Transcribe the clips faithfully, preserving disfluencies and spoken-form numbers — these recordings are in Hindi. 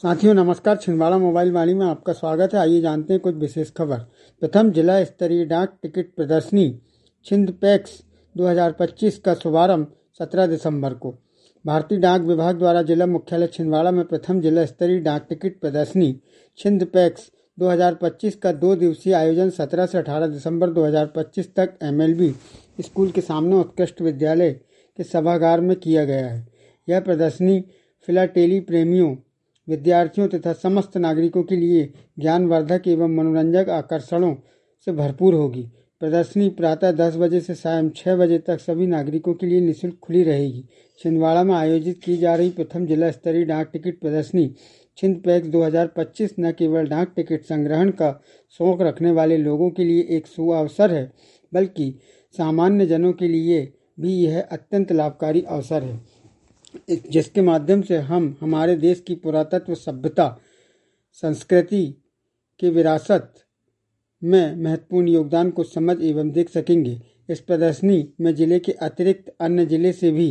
साथियों नमस्कार। छिंदवाड़ा मोबाइल वाणी में आपका स्वागत है। आइए जानते हैं कुछ विशेष खबर। प्रथम जिला स्तरीय डाक टिकट प्रदर्शनी छिंदपैक्स दो हज़ार पच्चीस का शुभारंभ सत्रह दिसंबर को भारतीय डाक विभाग द्वारा जिला मुख्यालय छिंदवाड़ा में प्रथम जिला स्तरीय डाक टिकट प्रदर्शनी छिंदपैक्स दो हज़ार पच्चीस का दो दिवसीय आयोजन सत्रह से अठारह दिसंबर दो हज़ार पच्चीस तक एमएलबी स्कूल के सामने उत्कृष्ट विद्यालय के सभागार में किया गया है। यह प्रदर्शनी फिलाटेली प्रेमियों, विद्यार्थियों तथा समस्त नागरिकों के लिए ज्ञानवर्धक एवं मनोरंजक आकर्षणों से भरपूर होगी। प्रदर्शनी प्रातः दस बजे से शाम छह बजे तक सभी नागरिकों के लिए निःशुल्क खुली रहेगी। छिंदवाड़ा में आयोजित की जा रही प्रथम जिला स्तरीय डाक टिकट प्रदर्शनी छिंदपैक्स दो हज़ार पच्चीस न केवल डाक टिकट संग्रहण का शौक रखने वाले लोगों के लिए एक सुअवसर है, बल्कि सामान्य जनों के लिए भी यह अत्यंत लाभकारी अवसर है, जिसके माध्यम से हम हमारे देश की पुरातत्व, सभ्यता, संस्कृति की विरासत में महत्वपूर्ण योगदान को समझ एवं देख सकेंगे। इस प्रदर्शनी में जिले के अतिरिक्त अन्य जिले से भी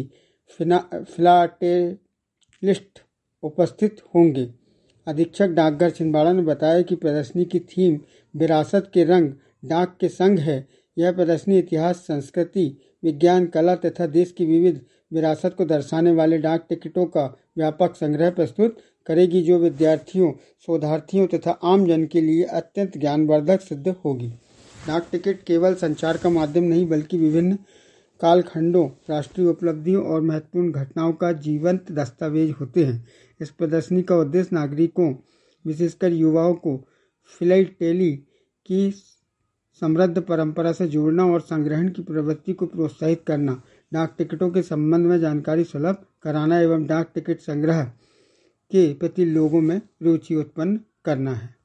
फिलाटेलिस्ट उपस्थित होंगे। अधीक्षक डाकघर छिंदवाड़ा ने बताया कि प्रदर्शनी की थीम विरासत के रंग डाक के संग है। यह प्रदर्शनी इतिहास, संस्कृति, विज्ञान, कला तथा देश की विविध विरासत को दर्शाने वाले डाक टिकटों का व्यापक संग्रह प्रस्तुत करेगी, जो विद्यार्थियों, शोधार्थियों तथा आम जन के लिए अत्यंत ज्ञानवर्धक सिद्ध होगी। डाक टिकट केवल संचार का माध्यम नहीं, बल्कि विभिन्न कालखंडों, राष्ट्रीय उपलब्धियों और महत्वपूर्ण घटनाओं का जीवंत दस्तावेज होते हैं। इस प्रदर्शनी का उद्देश्य नागरिकों, विशेषकर युवाओं को फिलाटेली की समृद्ध परंपरा से जोड़ना और संग्रहण की प्रवृत्ति को प्रोत्साहित करना, डाक टिकटों के संबंध में जानकारी सुलभ कराना एवं डाक टिकट संग्रह के प्रति लोगों में रुचि उत्पन्न करना है।